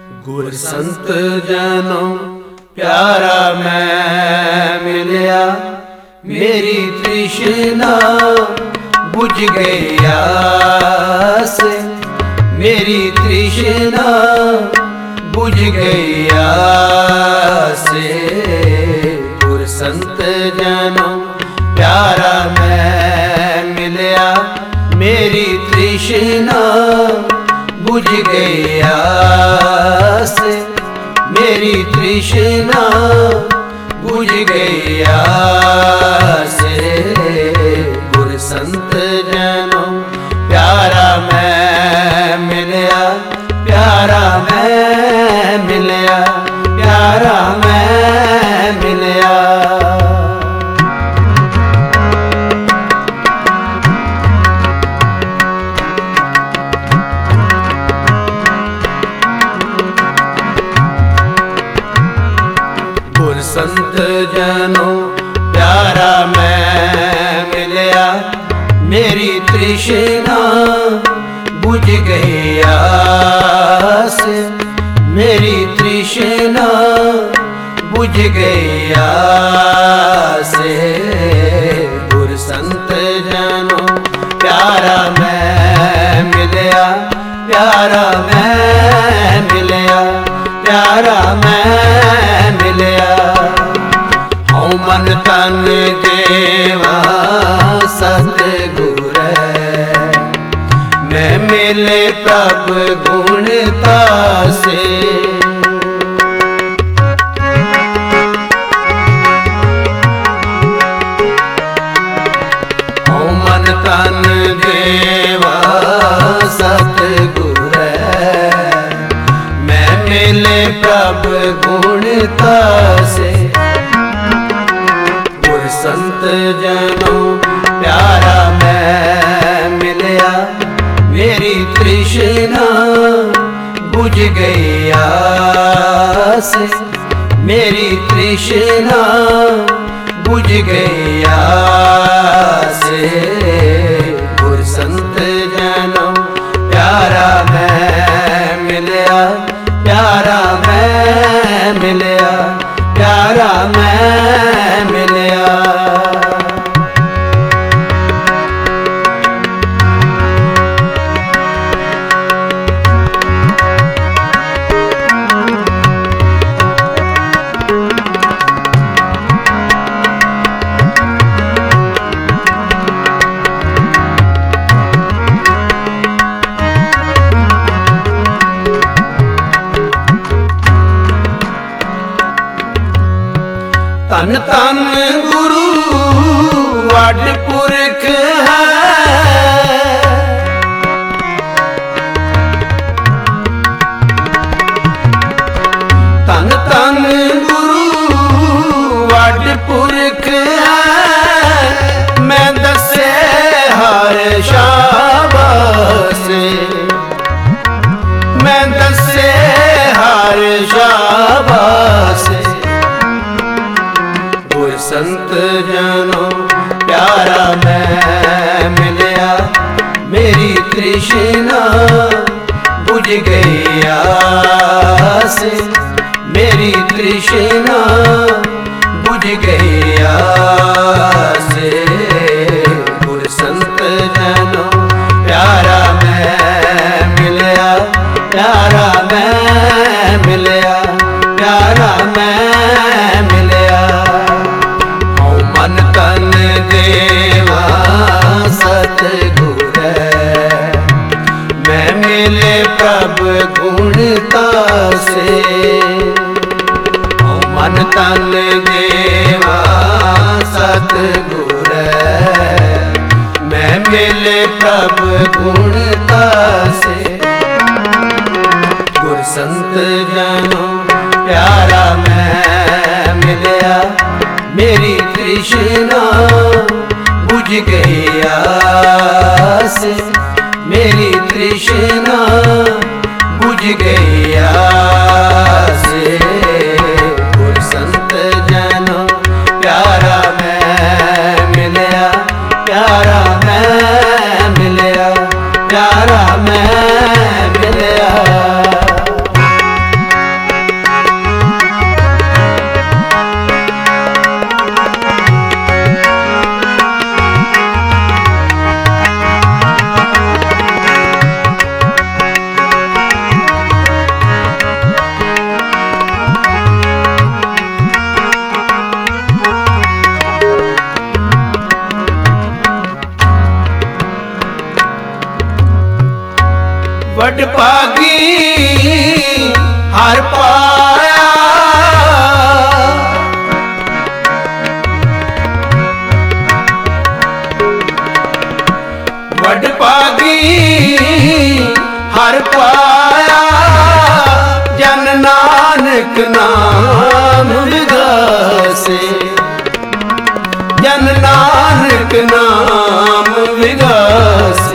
ਗੁਰ ਸੰਤ ਜਨੋ ਪਿਆਰਾ ਮੈਂ ਮਿਲਿਆ, ਮੇਰੀ ਤ੍ਰਿਸ਼ਨਾ ਬੁਝ ਗਈ ਆਸ, ਮੇਰੀ ਤ੍ਰਿਸ਼ਨਾ ਬੁਝ ਗਈ ਆਸ। ਗੁਰ ਸੰਤ ਜਨੋ ਪਿਆਰਾ ਮੈਂ ਮਿਲਿਆ, ਮੇਰੀ ਤ੍ਰਿਸ਼ਨਾ ਬੁਝ ਗਈ ਆਸ, ਮੇਰੀ ਤ੍ਰਿਸ਼ਨਾ ਬੁਝ ਗਈ ਆਸ। ਗੁਰ ਸੰਤ ਜਨੋ ਪਿਆਰਾ ਮੈਂ ਮਿਲਿਆ, ਪਿਆਰਾ ਮੈਂ ਮਿਲਿਆ, ਪਿਆਰਾ ਮੈਂ ਮਿਲਿਆ। ਗੁਰ ਸੰਤ ਜਨੋ ਪਿਆਰਾ ਮੈਂ ਮਿਲਿਆ, ਮੇਰੀ ਤ੍ਰਿਸ਼ਨਾ ਬੁਝ ਗਈ ਆਸ, ਮੇਰੀ ਤ੍ਰਿਸ਼ਨਾ ਬੁਝ ਗਈ ਆਸ। ਗੁਰ ਸੰਤ ਜਨੋ ਪਿਆਰਾ ਮੈਂ ਮਿਲਿਆ, ਪਿਆਰਾ ਮੈਂ ਮਿਲਿਆ, ਪਿਆਰਾ ਮੈਂ ਮਿਲਿਆ। ਹਉ ਮਨ ਤਨ ਦੇਵਾ ਸਤਿਗੁਰ, ਮੈਂ ਮਿਲੇ ਪ੍ਰਭ ਗੁਣ ਤਾਸੇ। ਹਉ ਮਨ ਤਨ ਦੇਵਾ ਸਤਿਗੁਰ, ਮੈਂ ਮਿਲੇ ਪ੍ਰਭ ਗੁਣ ਤਾਸੇ। ਗੁਰ ਸੰਤ ਜਨੋ ਪਿਆਰਾ ਮੈਂ ਮਿਲਿਆ, ਮੇਰੀ ਤ੍ਰਿਸ਼ਨਾ ਬੁਝ ਗਈ ਆਸ, ਮੇਰੀ ਤ੍ਰਿਸ਼ਨਾ ਬੁਝ ਗਈ ਆਸ। ਗੁਰ ਸੰਤ ਜਨੋ ਪਿਆਰਾ ਮੈਂ ਮਿਲਿਆ, ਪਿਆਰਾ ਮੈਂ ਮਿਲਿਆ, ਪਿਆਰਾ ਮੈਂ ਮਿਲਿਆ। ਧੰਨ ਧੰਨ ਗੁਰੂ ਵੱਡ ਪੁਰਖ ਹੈ, ਧੰਨ ਧੰਨ ਗੁਰੂ ਵੱਡ ਪੁਰਖ ਹੈ। ਮੈਂ ਦੱਸੇ ਹਰ ਸ਼ਾਬਾਸ਼, ਮੈਂ ਦੱਸੇ ਹਰ ਸ਼ਾਬਾਸ਼। ਗੁਰ ਸੰਤ ਜਨੋ ਪਿਆਰਾ ਮੈਂ ਮਿਲਿਆ, ਮੇਰੀ ਤ੍ਰਿਸ਼ਨਾ ਬੁਝ ਗਈ ਆਸ, ਮੇਰੀ ਤ੍ਰਿਸ਼ਨਾ ਬੁਝ ਗਈ ਆਸ। ਗੁਰ ਸੰਤ ਜਨੋ ਪਿਆਰਾ ਮੈਂ ਮਿਲਿਆ, ਪਿਆਰਾ ਮੈਂ ਮਿਲਿਆ, ਪਿਆਰਾ ਮੈਂ ਮਿਲਿਆ। ਮਨ ਤਨ ਦੇਵਾ ਸਤਿਗੁਰ, ਮੈਂ ਮਿਲੇ ਪ੍ਰਭ ਗੁਣ ਤਾਸੇ। ਮਨ ਤਨ ਦੇਵਾ ਸਤਿਗੁਰ, ਮੈਂ ਮਿਲੇ ਪ੍ਰਭ ਗੁਣ ਤਾਸੇ। ਗੁਰ ਸੰਤ ਜਨੋ ਪਿਆਰਾ ਮੈਂ ਮਿਲਿਆ, ਮੇਰੀ ਤ੍ਰਿਸ਼ਨਾ ਬੁਝ ਗਈ ਆਸ, ਮੇਰੀ ਤ੍ਰਿਸ਼ਨਾ ਬੁਝ ਗਈ ਆਸ। ਗੁਰ ਸੰਤ ਜਨੋ ਪਿਆਰਾ ਮੈਂ ਮਿਲਿਆ, ਪਿਆਰਾ ਮੈਂ ਮਿਲਿਆ, ਪਿਆਰਾ ਮੈਂ ਮਿਲਿਆ। ਵੱਡ ਭਾਗੀ ਹਰ ਪਾਇਆ, ਵੱਡ ਭਾਗੀ ਹਰ ਪਾਇਆ, ਜਨ ਨਾਨਕ ਨਾਮ ਵਿਗਾਸੇ, ਜਨ ਨਾਨਕ ਨਾਮ ਵਿਗਾਸੇ।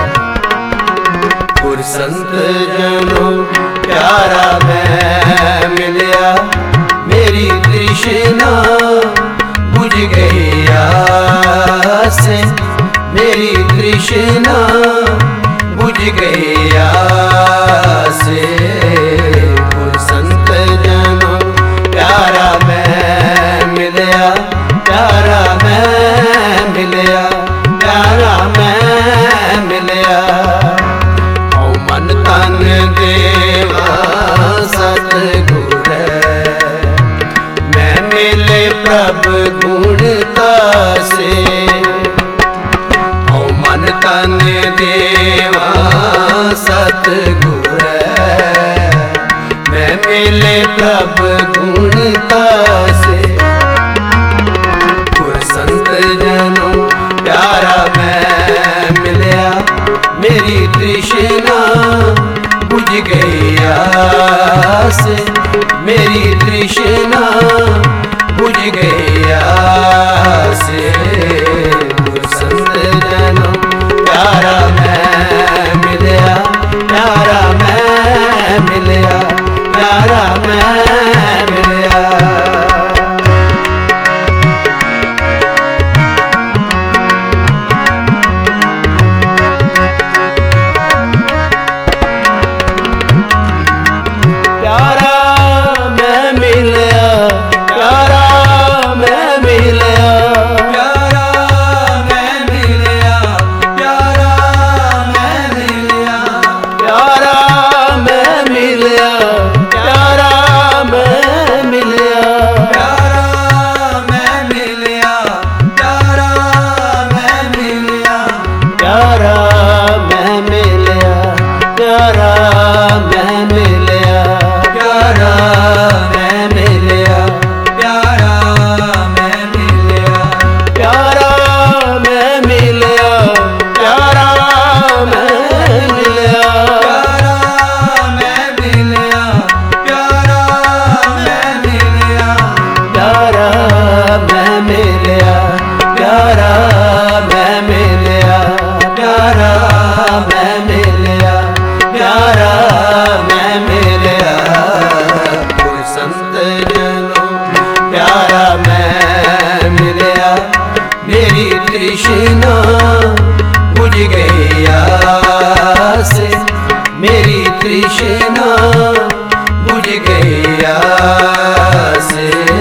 ਗੁਰ ਸੰਤ ਜਨੋ ਪਿਆਰਾ ਮੈਂ ਮਿਲਿਆ, ਮੇਰੀ ਤ੍ਰਿਸ਼ਨਾ ਬੁਝ ਗਈ ਆਸੇ, ਮੇਰੀ ਤ੍ਰਿਸ਼ਨਾ ਬੁਝ ਗਈ ਆਸੇ। ਗੁਰ ਸੰਤ ਜਨੋ ਪਿਆਰਾ ਮੈਂ ਮਿਲਿਆ, ਪਿਆਰਾ ਮੈਂ ਮਿਲਿਆ, ਪਿਆਰਾ ਮੈਂ ਮਿਲਿਆ। ਓ ਮਨ ਤਨ ਦੇਵਾ ਸਤਿਗੁਰ, ਮੈਂ ਮਿਲੇ ਪ੍ਰਭ ਗੁਣ ਤਾਸੇ। ਓ ਮਨ ਤਨ ਦੇਵਾ ਸਤਿਗੁਰ, ਮੈਂ ਮਿਲੇ ਪ੍ਰਭ ਗੁਣ ਤਾਸੇ। ਗੁਰ ਸੰਤ ਜਨੋ ਪਿਆਰਾ ਮੈਂ ਮਿਲਿਆ, ਮੇਰੀ ਤ੍ਰਿਸ਼ਨਾ ਬੁਝ ਗਈ ਆਸੇ, ਮੇਰੀ ਤ੍ਰਿਸ਼ਨਾ ਬੁਝ ਗਈ ਆਸੇ। ਗੁਰ ਸੰਤ ਜਨੋ ਪਿਆਰਾ ਮੈਂ ਮਿਲਿਆ, ਪਿਆਰਾ ਮੈਂ ਮਿਲਿਆ, ਪਿਆਰਾ ਮੈਂ ਮਿਲਿਆ। ਤ੍ਰਿਸ਼ਨਾ ਬੁਝ ਗਈ ਆਸੇ, ਮੇਰੀ ਤ੍ਰਿਸ਼ਨਾ ਬੁਝ ਗਈ ਆਸੇ।